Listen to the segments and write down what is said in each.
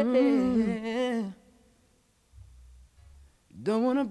Don't wanna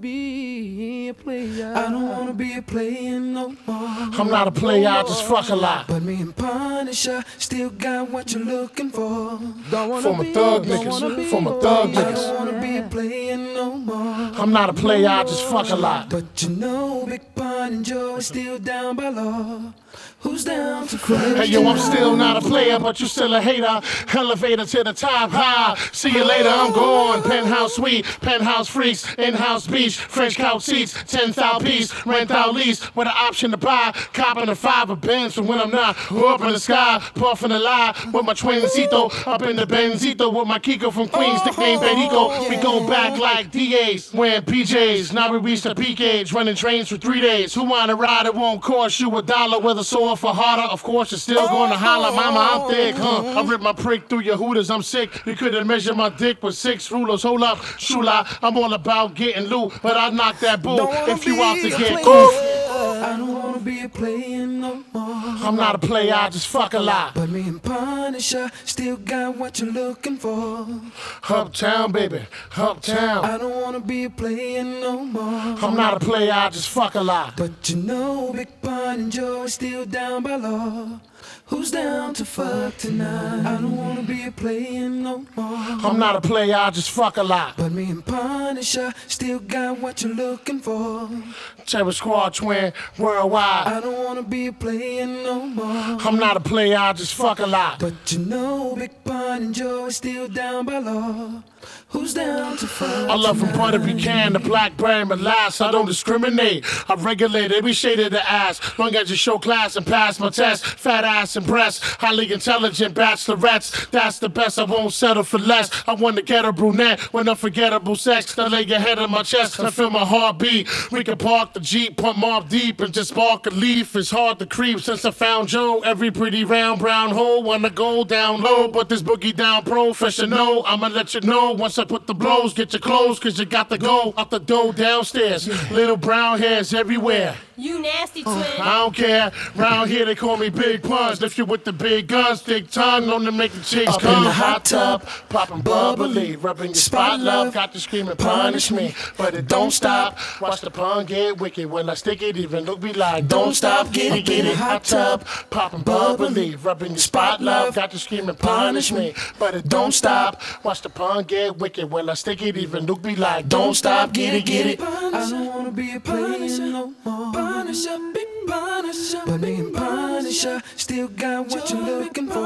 be a player. I don't wanna be a player no more. I'm not a player, I just fuck a lot. But me and Punisher still got what you're looking for. Don't wanna For my be, thug don't wanna niggas, be for my thug I niggas. don't wanna be a player no more. I'm not a player, I just fuck a lot. But you know Big Pun and Joe is still down by law. Who's down to cry? Hey yo, I'm still not a player, but you still a hater. Elevator to the top, high. See you later, I'm gone. Penthouse suite, penthouse freaks, in-house beach, French couch seats, 10,000 piece, rent out lease with an option to buy. Copping a 5 of Benz from when I'm not. Up in the sky, puffing a lie with my twincito. Up in the Benzito with my Kiko from Queens, nickname Benico. We go back like DAs, wearing PJs. Now we reached the peak age, running trains for 3 days. Who wanna ride? It won't cost you $1. Whether sore for harder, of course you're still gonna holler. Mama, I'm thick, huh? I ripped my prick through your hooters, I'm sick. You couldn't measure my dick with 6 rulers. Hold up, Shula, I'm all about getting loot, but I knock that bull if you out to get goof. I don't wanna be a player no more. I'm not a player, I just fuck a lot. But me and Punisher still got what you're looking for. Uptown, baby, uptown. I don't wanna be a player no more. I'm not a player, I just fuck a lot. But you know Big Pun and Joe is still down by law. Who's down to fuck tonight? I don't wanna be a player no more. I'm not a player, I just fuck a lot. But me and Punisher still got what you're looking for. Terror Squad twin, worldwide. I don't wanna be a player no more. I'm not a player, I just fuck a lot. But you know Big Pun and Joe is still down by law. Who's down to fuck I love from tonight? Puerto Rican to blackberry molasses. I don't discriminate. I regulate every shade of the ass. Long as you show class and pass my test. Fat ass and breasts. Highly intelligent bachelorettes. That's the best. I won't settle for less. I want to get a brunette with unforgettable sex. I lay your head on my chest and I feel my heartbeat. We can park the Jeep, pump Mob Deep, and just spark a leaf. It's hard to creep since I found Joe. Every pretty round brown hole wanna go down low, but this boogie down professional. I'ma let you know once I put the blows. Get your clothes, cause you got to go out the door downstairs. Little brown hairs everywhere. You nasty twin. I don't care. Round here they call me Big Puns. Lift you with the big guns, thick tongue, known to make the chicks Up come. in the hot tub, popping bubbly, rubbing your spot love. Got to scream and punish me, but it don't stop. Watch the pun get wicked when I stick it. Even look be like, don't stop, get it. Hot tub, popping bubbly, rubbing your spot love. Got to scream and punish me, but it don't stop. Watch the pun get wicked when I stick it. Even look be like, don't stop, get it. I don't wanna be a player no more. Punisher, Big Punisher. But me and Punisher still got what you're looking for.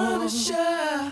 I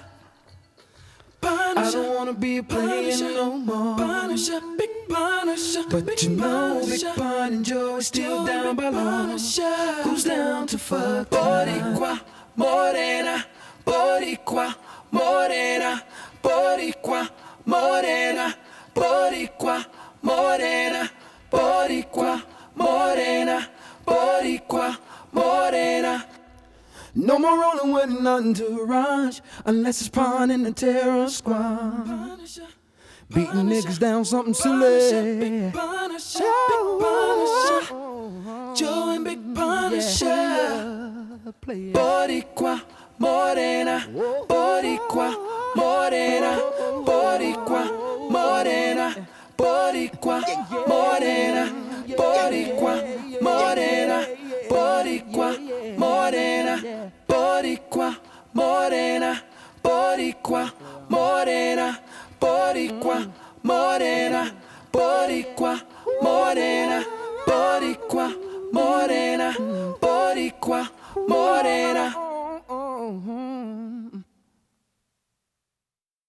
don't wanna be a player no more. Punisher, Big Punisher. But you know Big Pun and Joe is still down by law. Who's down to fuck? Boricua, morena, Boricua, morena, Boricua, morena, Boricua, morena, Boricua, morena, Boricua, morena. No more rolling with nothing to rush, unless it's Pun and the Terror Squad. Beating niggas down something silly. Big Punisher, Big Punisher. Joe and Big Punisher. Boricua, morena, Boricua, morena, Boricua, morena, Boricua, morena, Boricua, morena, Boricua, morena, Boricua, morena, Boricua, morena, Boricua, morena, Boricua, morena, Boricua, morena, Boricua, morena.